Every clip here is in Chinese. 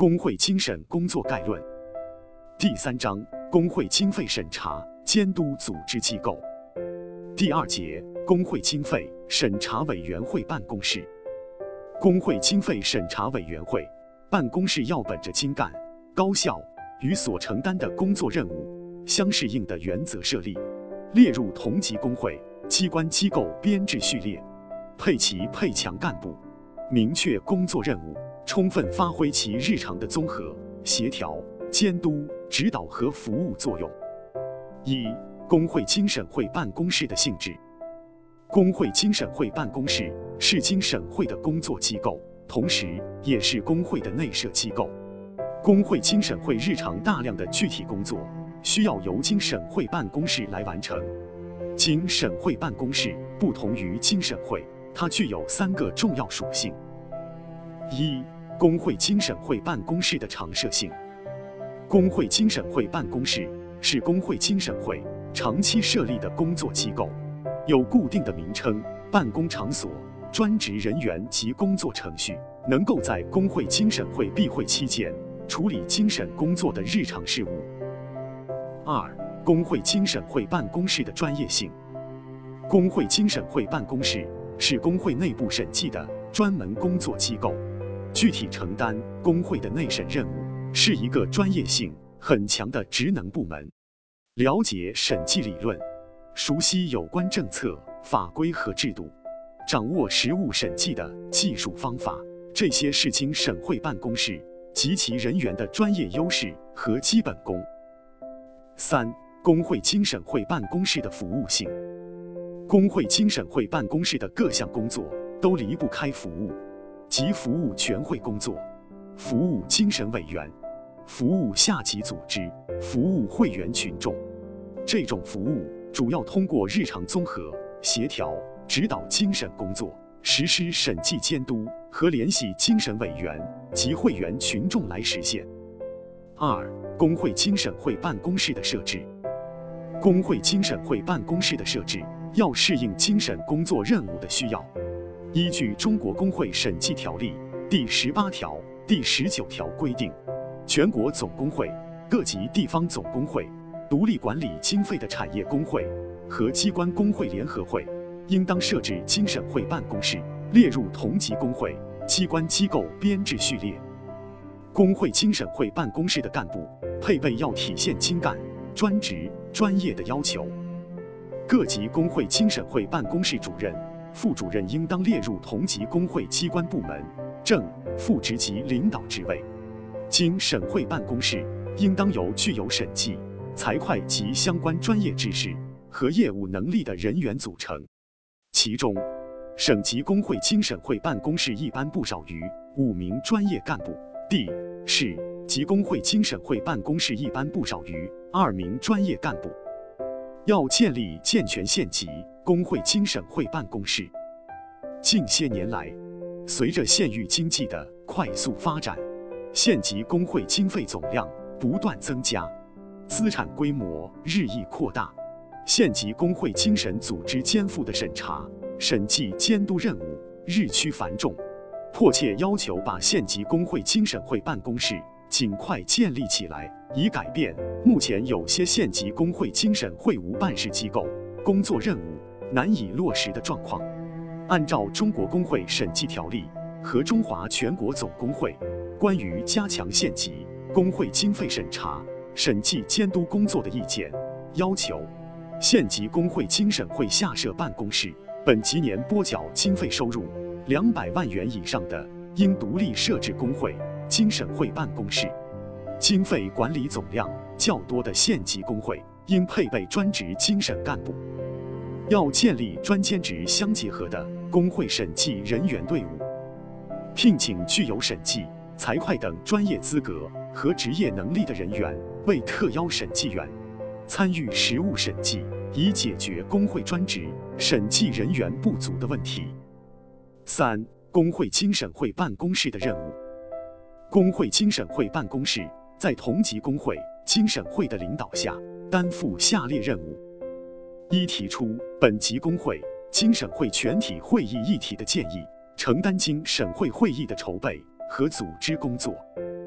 工会精神工作概论第3章工会经费审查监督组织机构第2节工会经费审查委员会办公室。工会经费审查委员会办公室要本着精干、高效与所承担的工作任务相适应的原则设立，列入同级工会机关机构编制序列，配齐配强干部，明确工作任务，充分发挥其日常的综合、协调、监督、指导和服务作用。1、工会经审会办公室的性质。工会经审会办公室是经审会的工作机构，同时也是工会的内设机构。工会经审会日常大量的具体工作需要由经审会办公室来完成。经审会办公室不同于经审会，它具有3个重要属性。1、工会经审会办公室的常设性。工会经审会办公室是工会经审会长期设立的工作机构，有固定的名称、办公场所、专职人员及工作程序，能够在工会经审会闭会期间处理经审工作的日常事务。2、工会经审会办公室的专业性。工会经审会办公室是工会内部审计的专门工作机构，具体承担工会的内审任务，是一个专业性很强的职能部门。了解审计理论，熟悉有关政策、法规和制度，掌握实务审计的技术方法，这些是经审会办公室及其人员的专业优势和基本功。3、工会经审会办公室的服务性。工会经审会办公室的各项工作都离不开服务，即服务全会工作、服务经审委员、服务下级组织、服务会员群众。这种服务主要通过日常综合、协调、指导经审工作，实施审计监督和联系经审委员及会员群众来实现。2、工会经审会办公室的设置。工会经审会办公室的设置要适应经审工作任务的需要，依据《中国工会审计条例》第18条、第19条规定，全国总工会、各级地方总工会、独立管理经费的产业工会和机关工会联合会，应当设置经审会办公室，列入同级工会机关机构编制序列。工会经审会办公室的干部配备要体现精干、专职、专业的要求。各级工会经审会办公室主任、副主任应当列入同级工会机关部门正、副职级领导职位。经审会办公室应当由具有审计、财会及相关专业知识和业务能力的人员组成，其中，省级工会经审会办公室一般不少于5名专业干部，地、市级工会经审会办公室一般不少于2名专业干部。要建立健全县级工会经审会办公室。近些年来，随着县域经济的快速发展，县级工会经费总量不断增加，资产规模日益扩大，县级工会经审组织肩负的审查、审计监督任务日趋繁重，迫切要求把县级工会经审会办公室尽快建立起来，以改变目前有些县级工会经审会无办事机构、工作任务难以落实的状况。按照《中国工会审计条例》和《中华全国总工会关于加强县级工会经费审查、审计监督工作的意见》要求，县级工会经审会下设办公室，本级年拨缴经费收入200万元以上的，应独立设置工会经审会办公室。经费管理总量较多的县级工会应配备专职经审干部。要建立专兼职相结合的工会审计人员队伍，聘请具有审计、财会等专业资格和职业能力的人员为特邀审计员，参与实务审计，以解决工会专职审计人员不足的问题。3、工会经审会办公室的任务。工会经审会办公室在同级工会经审会的领导下，担负下列任务：一、提出本级工会经审会全体会议议题的建议，承担经审会会议的筹备和组织工作；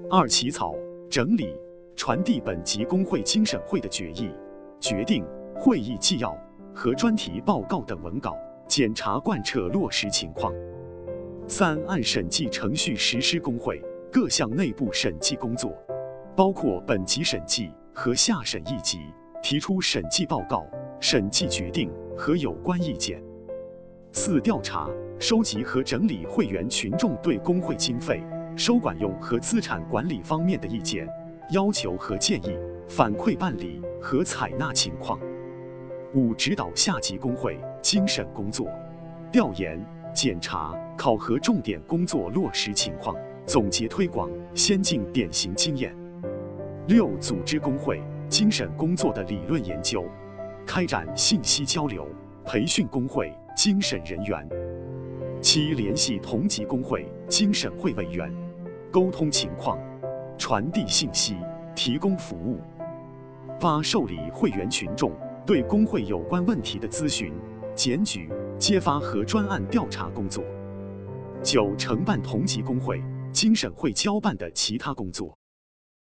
2起草、整理、传递本级工会经审会的决议、决定、会议纪要和专题报告等文稿，检查贯彻落实情况。3按审计程序实施工会各项内部审计工作，包括本级审计和下审一级，提出审计报告、审计决定和有关意见。4调查、收集和整理会员群众对工会经费、收管用和资产管理方面的意见、要求和建议，反馈办理和采纳情况。5指导下级工会经审工作，调研、检查、考核重点工作落实情况，总结推广先进典型经验。6组织工会经审工作的理论研究，开展信息交流，培训工会经审人员。7联系同级工会经审会委员，沟通情况，传递信息，提供服务。8受理会员群众对工会有关问题的咨询、检举、揭发和专案调查工作。9承办同级工会经审会交办的其他工作。